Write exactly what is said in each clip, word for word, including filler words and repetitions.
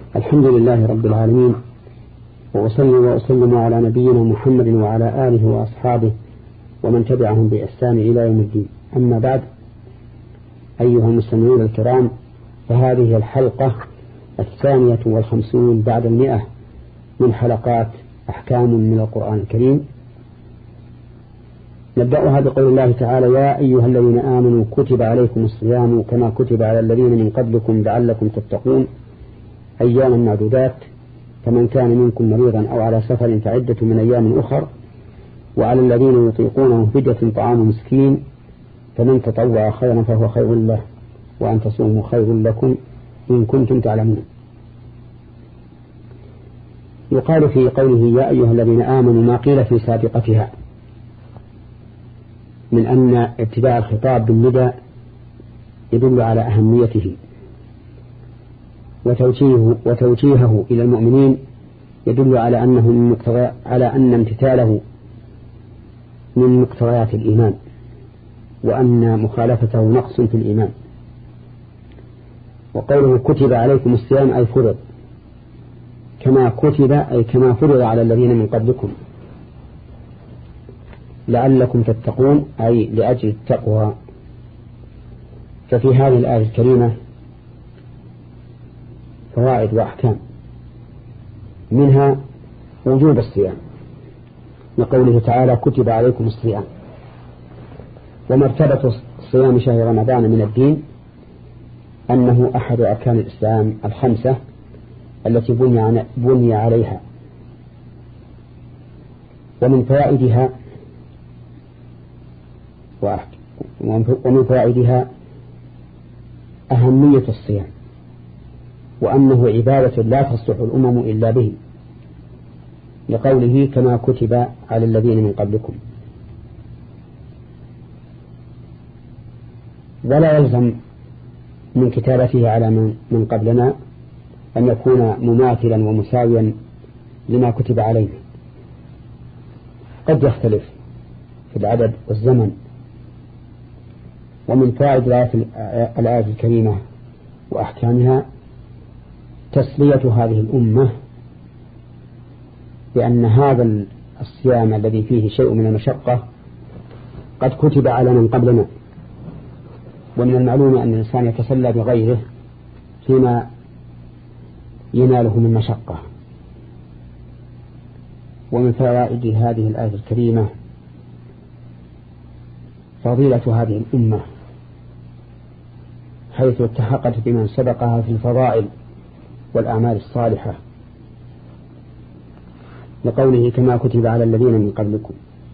الحمد لله رب العالمين، وأصلي وأسلم على نبينا محمد وعلى آله وأصحابه ومن تبعهم بإحسان إلى يوم الدين. أما بعد، أيها المستمعون الكرام، فهذه الحلقة الثانية والخمسون بعد المئة من حلقات أحكام من القرآن الكريم. نبدأها بقول الله تعالى: يا أيها الذين آمنوا كتب عليكم الصيام كما كتب على الذين من قبلكم لعلكم تتقون أياما معدودات، فمن كان منكم مريضا أو على سفر فعدة من أيام أخر، وعلى الذين يطيقونه فدية طعام مسكين، فمن تطوع خيرا فهو خير له، وأن تصوموا خير لكم إن كنتم تعلمون. يقال في قوله يا أيها الذين آمنوا ما قيل في سابقتها من أن ابتداء الخطاب بالندى يدل على أهميته، وتوجيهه, وتوجيهه إلى المؤمنين يدل على أنه من على أن امتثاله من مقتضيات الإيمان، وأن مخالفته نقص في الإيمان. وقوله كتب عليكم الصيام أي فرض، كما كتب أي كما فرض على الذين من قبلكم، لعلكم تتقون أي لأجل التقوى. ففي هذه الآية الكريمة فوائد وأحكام، منها وجوب الصيام لقوله تعالى كتب عليكم الصيام، ومرتبة صيام شهر رمضان من الدين أنه أحد أركان الإسلام الخمسة التي بني, بني عليها. ومن فوائدها ومن فوائدها أهمية الصيام، وأنه عبادة لا تصلح الأمم إلا به، لقوله كما كتب على الذين من قبلكم. ولا يلزم من كتابته على من قبلنا أن يكون مماثلا ومساويا لما كتب علينا، قد يختلف في العدد والزمن. ومن فائد الآية الكريمة وأحكامها تسلية هذه الأمة بأن هذا الصيام الذي فيه شيء من المشقة قد كتب على من قبلنا. ومن المعلوم أن الإنسان يتسلى بغيره فيما يناله من مشقة. ومن فوائد هذه الآية الكريمة فضيلة هذه الأمة، حيث التحقت بمن سبقها في الفضائل والأعمال الصالحة، لقوله كما كتب على الذين من قبلكم.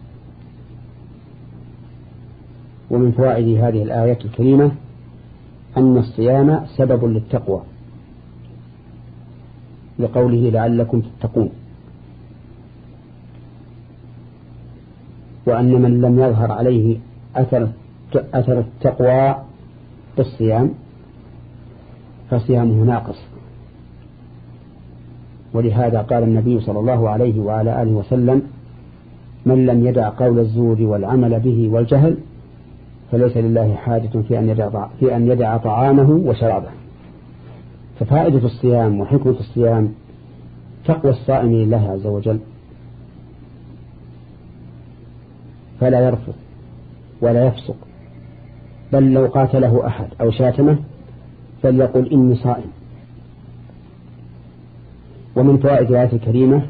ومن فوائد هذه الآية الكريمة أن الصيام سبب للتقوى، لقوله لعلكم تتقون، وأن من لم يظهر عليه أثر, أثر التقوى بالصيام فصيامه ناقص. ولهذا قال النبي صلى الله عليه وعلى آله وسلم: من لم يدع قول الزور والعمل به والجهل فليس لله حاجة في أن يدع, في أن يدع طعامه وشرابه. ففائدة الصيام وحكمة الصيام تقوى الصائم لله عز وجل، فلا يرفض ولا يفسق، بل لو قاتله أحد أو شاتمه فليقل إني صائم. ومن فوائد الآية الكريمة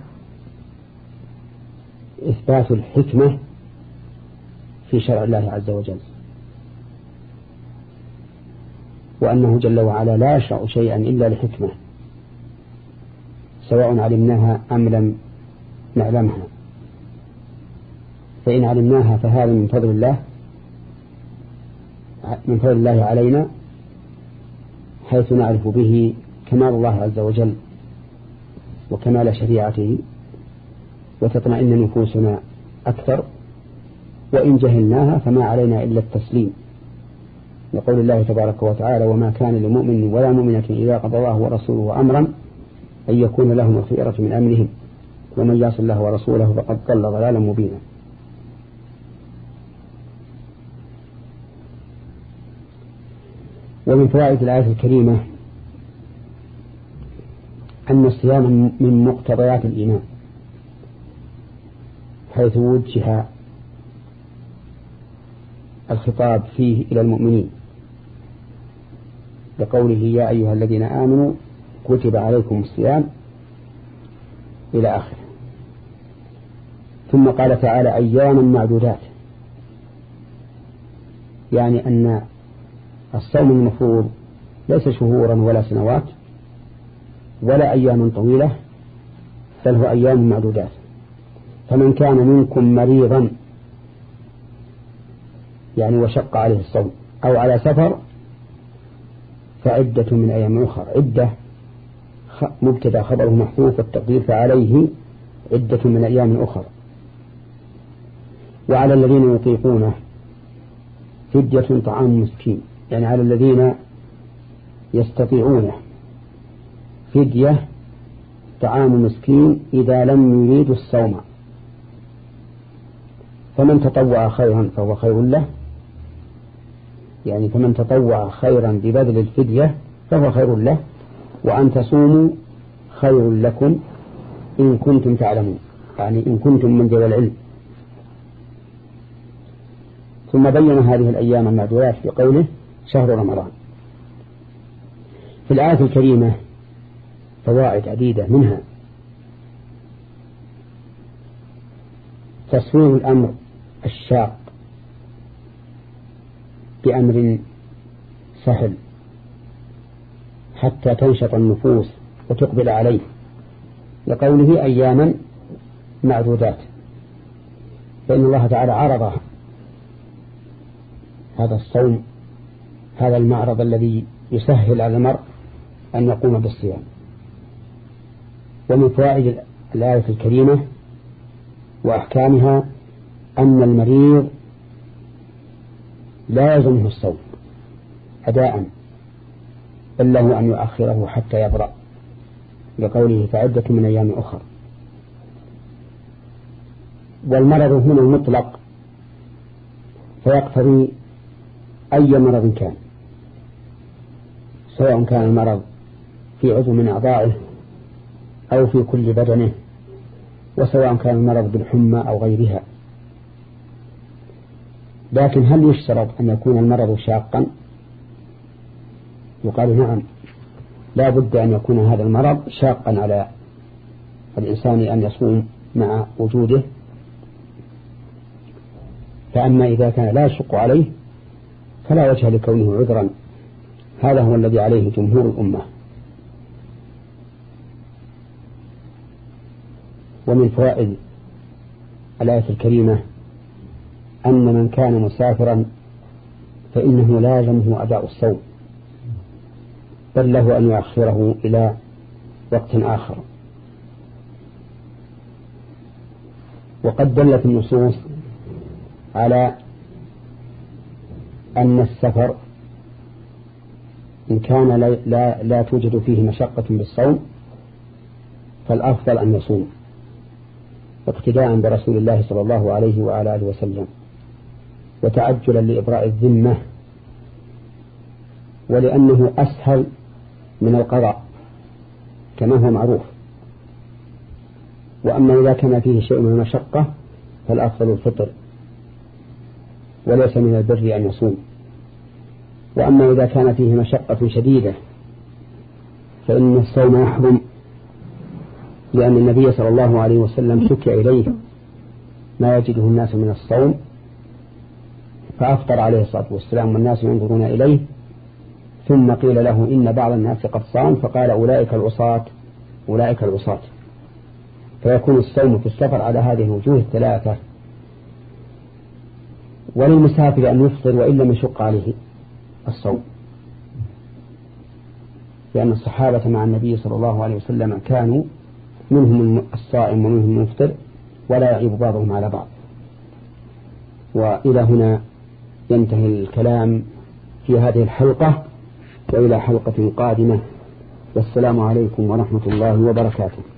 إثبات الحكمة في شرع الله عز وجل، وأنه جل وعلا لا يشرع شيئا إلا لحكمة، سواء علمناها أم لم نعلمها. فإن علمناها فهذا من فضل الله من فضل الله علينا، حيث نعرف به كمال الله عز وجل وكمال شريعته، وتطمئن نفوسنا أكثر. وإن جهلناها فما علينا إلا التسليم، لقول الله تبارك وتعالى: وما كان لمؤمن ولا مؤمنة إذا قضى الله ورسوله أمرا أن يكون لهم الخيرة من أمرهم ومن يعص الله ورسوله فقد ضل ضلالا مبينا. ومن فوائد الآية الكريمة أن الصيام من مقتضيات الإيمان، حيث وجه الخطاب فيه إلى المؤمنين لقوله يا أيها الذين آمنوا كتب عليكم الصيام إلى آخره. ثم قال تعالى أياما معدودات، يعني أن الصوم المفروض ليس شهورا ولا سنوات ولا أيام طويلة، بل هو أيام معدودات. فمن كان منكم مريضا يعني وشق عليه الصوم أو على سفر فعدة من أيام أخرى. عدة مبتدأ خبره محذوف والتقدير فعليه عدة من أيام أخرى. وعلى الذين يطيقونه فدية طعام مسكين، يعني على الذين يستطيعونه فدية طعام مسكين إذا لم يريدوا الصوم. فمن تطوع خيرا فهو خير له، يعني فمن تطوع خيرا ببذل الفدية فهو خير له، وأن تصوموا خير لكم إن كنتم تعلمون، يعني إن كنتم من ذوي العلم. ثم بين هذه الأيام المعدودات في قوله شهر رمضان. في الآية الكريمة فوائد عديدة، منها تصوير الأمر الشاق بأمر سهل حتى تنشط النفوس وتقبل عليه، لقوله أياما معدودات، فإن الله تعالى عرض هذا الصوم، هذا المعرض الذي يسهل على المرء أن يقوم بالصيام. ومن فوائد الآية الكريمة وأحكامها أن المريض لا يلزمه الصوم أداء، بل له أن يؤخره حتى يبرأ، لقوله فعدة من أيام أخرى. والمرض هنا المطلق فيقتضي أي مرض كان، سواء كان المرض في عضو من أعضائه أو في كل بدنه، وسواء كان المرض بالحمى أو غيرها. لكن هل يشترط أن يكون المرض شاقا؟ يقال نعم، لا بد أن يكون هذا المرض شاقا على الإنسان أن يصوم مع وجوده. فأما إذا كان لا يشق عليه فلا وجه لكونه عذرا. هذا هو الذي عليه جمهور الأمة. ومن فوائد الآية الكريمة أن من كان مسافرا فإنه لا يلزمه أداء الصوم، بل له أن يؤخره إلى وقت آخر. وقد دلت النصوص على أن السفر إن كان لا, لا, لا توجد فيه مشقة بالصوم فالأفضل أن يصوم، اقتداء برسول الله صلى الله عليه وعلى آله وسلم، وتعجلا لإبراء الذمة، ولأنه أسهل من القضاء كما هو معروف. وأما إذا كان فيه شيء من المشقة فالأفضل الفطر، وليس من البر أن يصوم. وأما إذا كان فيه مشقة شديدة فإن الصوم يحرم، لأن النبي صلى الله عليه وسلم شكى إليه ما يجده الناس من الصوم فأفطر عليه الصلاة والسلام والناس ينظرون إليه، ثم قيل له إن بعض الناس قد صام، فقال أولئك العصاة أولئك العصاة. فيكون الصوم في السفر على هذه الوجوه الثلاثة. وللمسافر أن يفطر وإن لم يشق عليه الصوم، لأن الصحابة مع النبي صلى الله عليه وسلم كانوا منهم الصائم ومنهم المفطر ولا يعيب بعضهم على بعض. وإلى هنا ينتهي الكلام في هذه الحلقة، وإلى حلقة قادمة، والسلام عليكم ورحمة الله وبركاته.